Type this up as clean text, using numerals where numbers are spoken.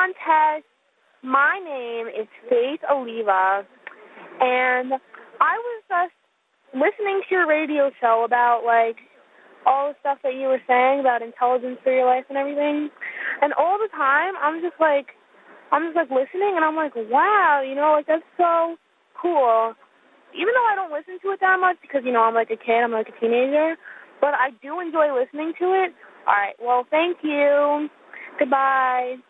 contest. My name is Faith Oliva, and I was just listening to your radio show about, like, all the stuff that you were saying about intelligence for your life and everything. And all the time, I'm just listening, and I'm like, wow, like, that's so cool. Even though I don't listen to it that much because, I'm like a kid, I'm like a teenager, but I do enjoy listening to it. All right, well, thank you. Goodbye.